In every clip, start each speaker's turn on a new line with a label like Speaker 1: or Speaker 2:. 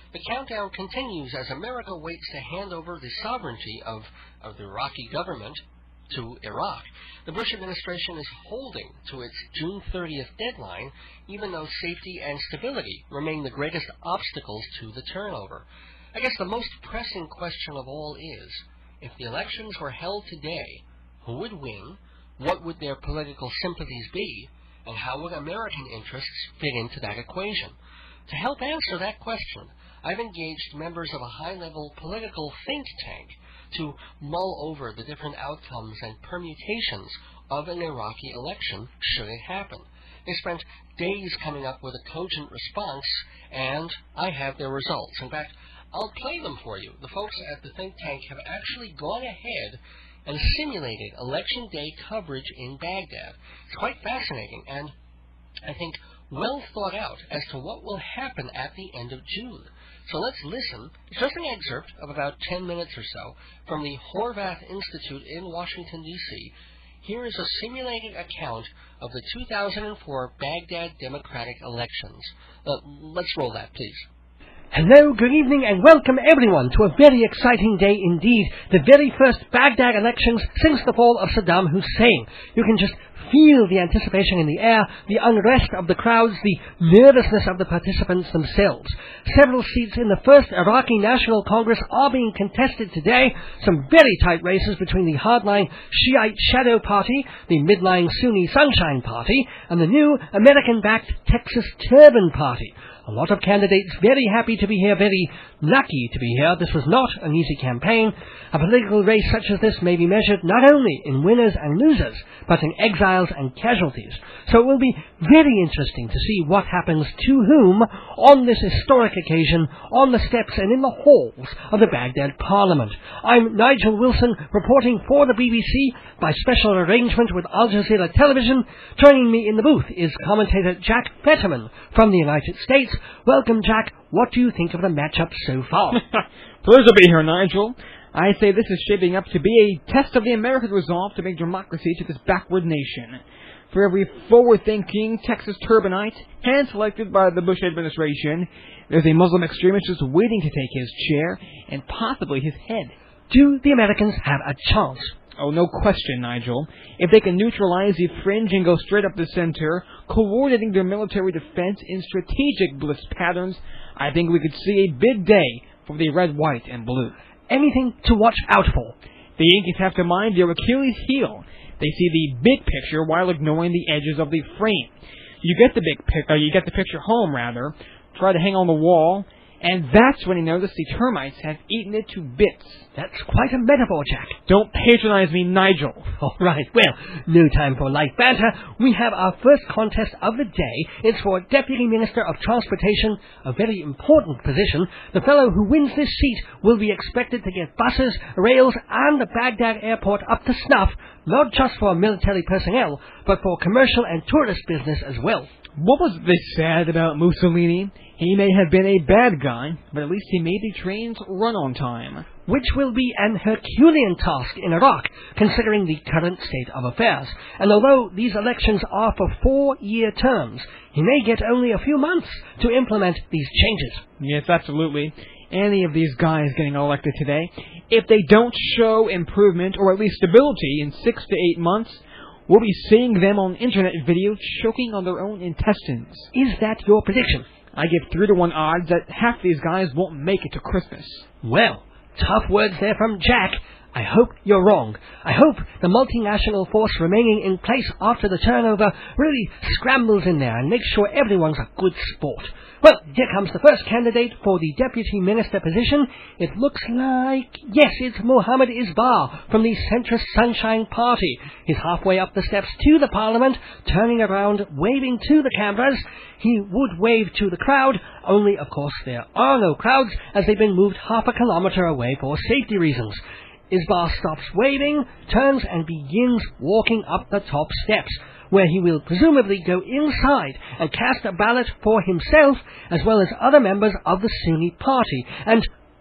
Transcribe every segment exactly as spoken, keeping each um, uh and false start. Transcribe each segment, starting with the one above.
Speaker 1: The countdown continues as America waits to hand over the sovereignty of, of the Iraqi government to Iraq. The Bush administration is holding to its June thirtieth deadline, even though safety and stability remain the greatest obstacles to the turnover. I guess the most pressing question of all is, if the elections were held today, who would win, what would their political sympathies be, and how would American interests fit into that equation? To help answer that question, I've engaged members of a high-level political think tank to mull over the different outcomes and permutations of an Iraqi election should it happen. They spent days coming up with a cogent response, and I have their results. In fact, I'll play them for you. The folks at the think tank have actually gone ahead and simulated election day coverage in Baghdad. It's quite fascinating, and I think well thought out as to what will happen at the end of June. So let's listen. It's just an excerpt of about ten minutes or so from the Horvath Institute in Washington, D C Here is a simulated account of the two thousand four Baghdad Democratic elections. Uh, let's roll that, please.
Speaker 2: Hello, good evening, and welcome everyone to a very exciting day indeed. The very first Baghdad elections since the fall of Saddam Hussein. You can just feel the anticipation in the air, the unrest of the crowds, the nervousness of the participants themselves. Several seats in the first Iraqi National Congress are being contested today. Some very tight races between the hardline Shiite Shadow Party, the midline Sunni Sunshine Party, and the new American-backed Texas Turban Party. A lot of candidates very happy to be here, very lucky to be here. This was not an easy campaign. A political race such as this may be measured not only in winners and losers, but in exiles and casualties. So it will be very interesting to see what happens to whom on this historic occasion, on the steps and in the halls of the Baghdad Parliament. I'm Nigel Wilson, reporting for the B B C by special arrangement with Al Jazeera Television. Joining me in the booth is commentator Jack Fetterman from the United States. Welcome, Jack. What do you think of the matchup so far?
Speaker 3: Pleasure to be here, Nigel. I say this is shaping up to be a test of the American resolve to bring democracy to this backward nation. For every forward-thinking Texas turbanite hand-selected by the Bush administration, there's a Muslim extremist who's waiting to take his chair and possibly his head.
Speaker 2: Do the Americans have a chance?
Speaker 3: Oh, no question, Nigel. If they can neutralize the fringe and go straight up the center, coordinating their military defense in strategic blitz patterns, I think we could see a big day for the red, white, and blue.
Speaker 2: Anything to watch out for?
Speaker 3: The Yankees have to mind their Achilles heel. They see the big picture while ignoring the edges of the frame. You get the big pic, uh, you get the picture home, rather. Try to hang on the wall. And that's when he noticed the termites have eaten it to bits.
Speaker 2: That's quite a metaphor, Jack.
Speaker 3: Don't patronize me, Nigel.
Speaker 2: All right, well, no time for light banter. We have our first contest of the day. It's for Deputy Minister of Transportation, a very important position. The fellow who wins this seat will be expected to get buses, rails, and the Baghdad airport up to snuff, not just for military personnel, but for commercial and tourist business as well.
Speaker 3: What was this sad about Mussolini? He may have been a bad guy, but at least he made the trains run on time.
Speaker 2: Which will be an Herculean task in Iraq, considering the current state of affairs. And although these elections are for four-year terms, he may get only a few months to implement these changes.
Speaker 3: Yes, absolutely. Any of these guys getting elected today, if they don't show improvement or at least stability in six to eight months, we'll be seeing them on internet video choking on their own intestines.
Speaker 2: Is that your prediction?
Speaker 3: I give three to one odds that half these guys won't make it to Christmas.
Speaker 2: Well, tough words there from Jack. I hope you're wrong. I hope the multinational force remaining in place after the turnover really scrambles in there and makes sure everyone's a good sport. Well, here comes the first candidate for the Deputy Minister position. It looks like, yes, it's Mohammed Isbar from the Centrist Sunshine Party. He's halfway up the steps to the Parliament, turning around, waving to the cameras. He would wave to the crowd, only, of course, there are no crowds, as they've been moved half a kilometre away for safety reasons. Isbar stops waving, turns and begins walking up the top steps, where he will presumably go inside and cast a ballot for himself as well as other members of the Sunni party. And,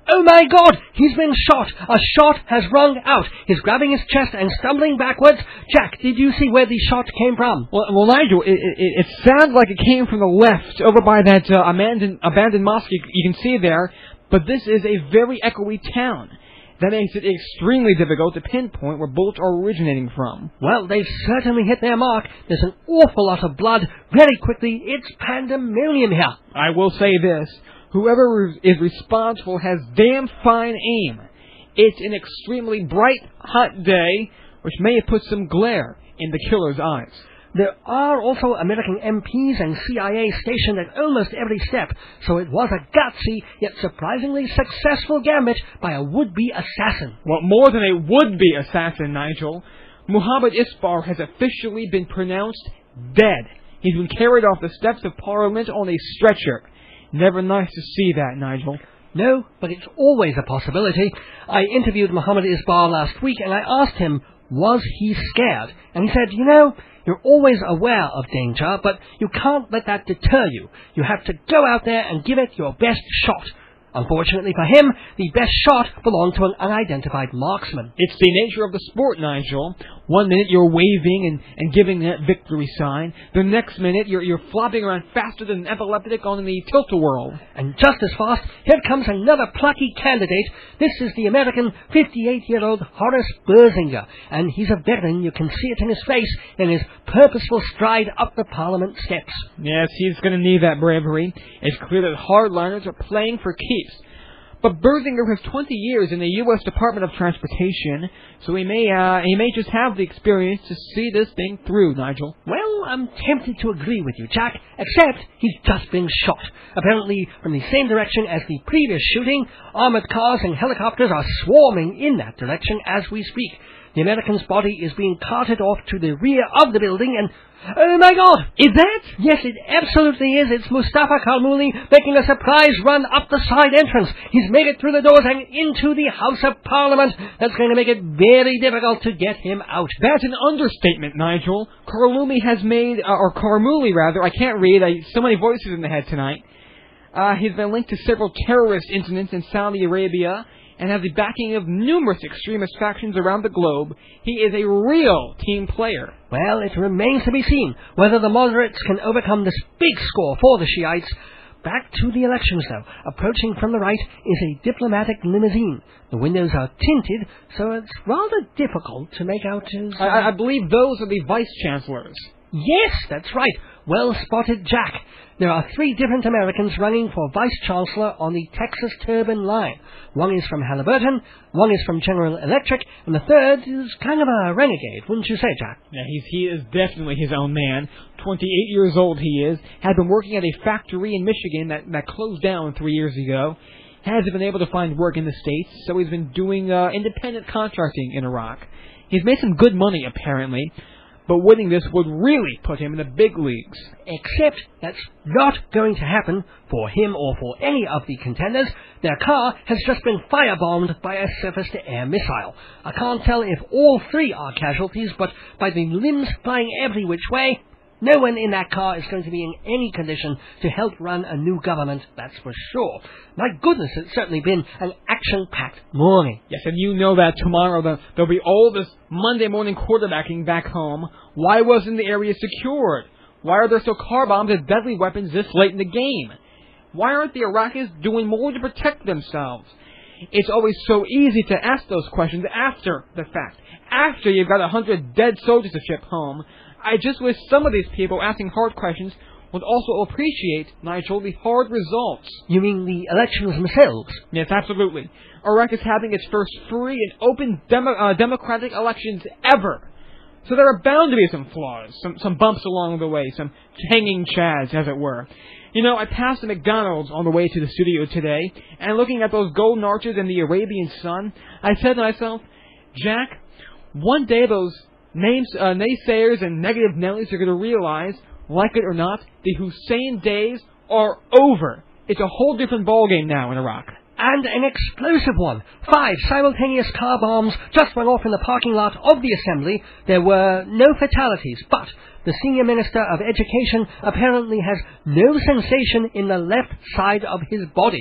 Speaker 2: Oh my God! He's been shot! A shot has rung out! He's grabbing his chest and stumbling backwards. Jack, did you see where the shot came from?
Speaker 3: Well, well Nigel, it, it, it sounds like it came from the left, over by that uh, abandoned, abandoned mosque you, you can see there, but this is a very echoey town. That makes it extremely difficult to pinpoint where bullets are originating from.
Speaker 2: Well, they've certainly hit their mark. There's an awful lot of blood. Very quickly, it's pandemonium here.
Speaker 3: I will say this. Whoever is responsible has damn fine aim. It's an extremely bright, hot day, which may have put some glare in the killer's eyes.
Speaker 2: There are also American M Ps and C I A stationed at almost every step, so it was a gutsy yet surprisingly successful gambit by a would-be assassin.
Speaker 3: Well, more than a would-be assassin, Nigel. Muhammad Isbar has officially been pronounced dead. He's been carried off the steps of Parliament on a stretcher. Never nice to see that, Nigel.
Speaker 2: No, but it's always a possibility. I interviewed Muhammad Isbar last week, and I asked him, was he scared? And he said, you know, you're always aware of danger, but you can't let that deter you. You have to go out there and give it your best shot. Unfortunately for him, the best shot belonged to an unidentified marksman.
Speaker 3: It's the nature of the sport, Nigel. One minute you're waving and, and giving that victory sign. The next minute you're, you're flopping around faster than an epileptic on the tilt-a-whirl.
Speaker 2: And just as fast, here comes another plucky candidate. This is the American fifty-eight-year-old Horace Berzinger. And he's a veteran. You can see it in his face, in his purposeful stride up the Parliament steps.
Speaker 3: Yes, he's going to need that bravery. It's clear that hardliners are playing for keeps. But Berzinger has twenty years in the U S Department of Transportation, so he may uh, he may just have the experience to see this thing through, Nigel.
Speaker 2: Well, I'm tempted to agree with you, Jack, except he's just been shot. Apparently from the same direction as the previous shooting. Armored cars and helicopters are swarming in that direction as we speak. The American's body is being carted off to the rear of the building and... Oh my God!
Speaker 3: Is that?
Speaker 2: Yes, it absolutely is. It's Mustafa Kalmouli making a surprise run up the side entrance. He's made it through the doors and into the House of Parliament. That's going to make it very difficult to get him out.
Speaker 3: That's an understatement, Nigel. Kalmouli has made, uh, or Kalmouli rather, I can't read, I, so many voices in the head tonight. Uh, he's been linked to several terrorist incidents in Saudi Arabia and has the backing of numerous extremist factions around the globe. He is a real team player.
Speaker 2: Well, it remains to be seen whether the moderates can overcome this big score for the Shiites. Back to the elections, though. Approaching from the right is a diplomatic limousine. The windows are tinted, so it's rather difficult to make out his... Uh...
Speaker 3: I, I believe those are the vice-chancellors.
Speaker 2: Yes, that's right. Well spotted, Jack. There are three different Americans running for Vice-Chancellor on the Texas Turbine Line. One is from Halliburton, one is from General Electric, and the third is kind of a renegade, wouldn't you say, Jack?
Speaker 3: Yeah, he's, he is definitely his own man. twenty-eight years old he is, had been working at a factory in Michigan that, that closed down three years ago. Hasn't been able to find work in the States, so he's been doing uh, independent contracting in Iraq. He's made some good money, apparently. But winning this would really put him in the big leagues.
Speaker 2: Except that's not going to happen for him or for any of the contenders. Their car has just been firebombed by a surface-to-air missile. I can't tell if all three are casualties, but by the limbs flying every which way, no one in that car is going to be in any condition to help run a new government, that's for sure. My goodness, it's certainly been an action-packed morning.
Speaker 3: Yes, and you know that tomorrow the, there'll be all this Monday morning quarterbacking back home. Why wasn't the area secured? Why are there still car bombs and deadly weapons this late in the game? Why aren't the Iraqis doing more to protect themselves? It's always so easy to ask those questions after the fact. After you've got a hundred dead soldiers to ship home. I just wish some of these people asking hard questions would also appreciate, Nigel, the hard results.
Speaker 2: You mean the elections themselves?
Speaker 3: Yes, absolutely. Iraq is having its first free and open demo, uh, democratic elections ever. So there are bound to be some flaws, some, some bumps along the way, some hanging chads, as it were. You know, I passed the McDonald's on the way to the studio today, and looking at those golden arches and the Arabian sun, I said to myself, Jack, one day those names, uh, naysayers and negative Nellies are going to realize, like it or not, the Hussein days are over. It's a whole different ballgame now in Iraq.
Speaker 2: And an explosive one. Five simultaneous car bombs just went off in the parking lot of the assembly. There were no fatalities, but the senior minister of education apparently has no sensation in the left side of his body.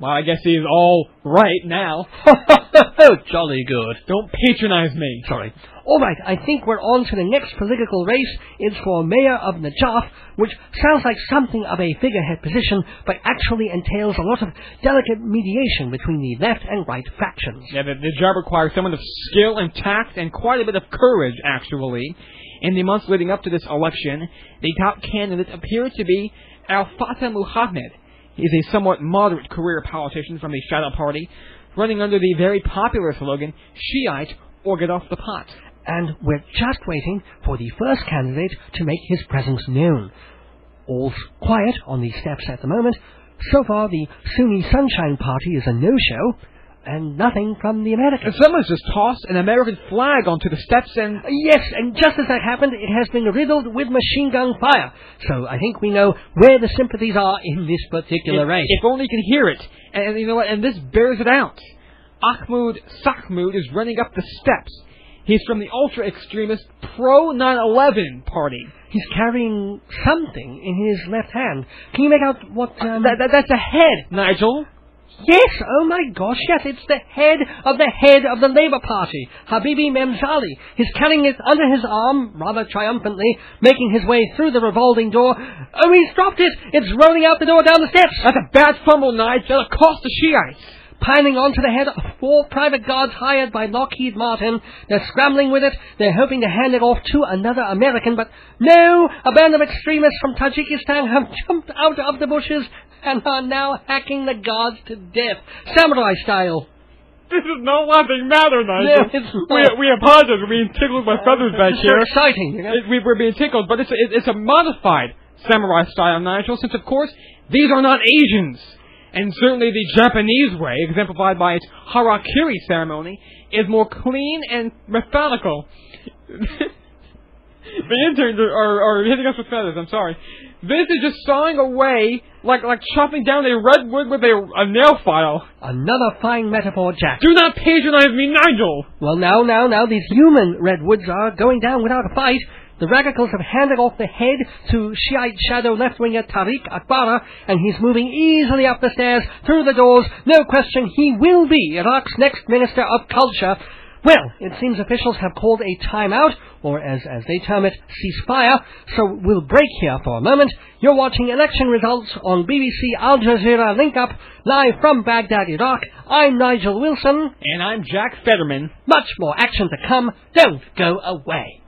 Speaker 3: Well, I guess he's all right now.
Speaker 2: Oh, jolly good.
Speaker 3: Don't patronize me.
Speaker 2: Sorry. All right, I think we're on to the next political race. It's for mayor of Najaf, which sounds like something of a figurehead position, but actually entails a lot of delicate mediation between the left and right factions.
Speaker 3: Yeah, the, the job requires someone of skill and tact and quite a bit of courage, actually. In the months leading up to this election, the top candidate appears to be Al-Fatah Muhammad. He is a somewhat moderate career politician from the Shadow Party, running under the very popular slogan, Shiite or get off the pot.
Speaker 2: And we're just waiting for the first candidate to make his presence known. All's quiet on the steps at the moment. So far, the Sunni Sunshine Party is a no-show, and nothing from the Americans.
Speaker 3: And someone's just tossed an American flag onto the steps and...
Speaker 2: Uh, yes, and just as that happened, it has been riddled with machine gun fire. So I think we know where the sympathies are in this particular
Speaker 3: if,
Speaker 2: race.
Speaker 3: If only you can hear it. And, and you know what? And this bears it out. Ahmad Sahmoud is running up the steps. He's from the ultra-extremist pro nine eleven party.
Speaker 2: He's carrying something in his left hand. Can you make out what... Um...
Speaker 3: That, that, that's a head, Nigel.
Speaker 2: Yes, oh my gosh, yes, it's the head of the head of the Labour Party, Habibi Memzali. He's carrying it under his arm, rather triumphantly, making his way through the revolving door. Oh, he's dropped it! It's rolling out the door down the steps!
Speaker 3: That's a bad fumble, Nigel. That'll cost the Shiites.
Speaker 2: Piling onto the head of four private guards hired by Lockheed Martin. They're scrambling with it. They're hoping to hand it off to another American, but no! A band of extremists from Tajikistan have jumped out of the bushes and are now hacking the guards to death, samurai style.
Speaker 3: This is no laughing matter, Nigel.
Speaker 2: No, it's not.
Speaker 3: We, we apologize. We're being tickled by feathers back
Speaker 2: it's
Speaker 3: here.
Speaker 2: so exciting, you know?
Speaker 3: It, we, we're being tickled, but it's a, it, it's a modified samurai style, Nigel, since, of course, these are not Asians. And certainly the Japanese way, exemplified by its harakiri ceremony, is more clean and methodical. The interns are, are, are hitting us with feathers, I'm sorry. This is just sawing away, like like chopping down a redwood with a, a nail file.
Speaker 2: Another fine metaphor, Jack.
Speaker 3: Do not patronize me, Nigel!
Speaker 2: Well, now, now, now, these human redwoods are going down without a fight. The radicals have handed off the head to Shiite shadow left-winger Tariq Akbara, and he's moving easily up the stairs, through the doors. No question, he will be Iraq's next Minister of Culture. Well, it seems officials have called a timeout, or as, as they term it, ceasefire, so we'll break here for a moment. You're watching election results on B B C Al Jazeera Link Up, live from Baghdad, Iraq. I'm Nigel Wilson.
Speaker 3: And I'm Jack Fetterman.
Speaker 2: Much more action to come. Don't go away.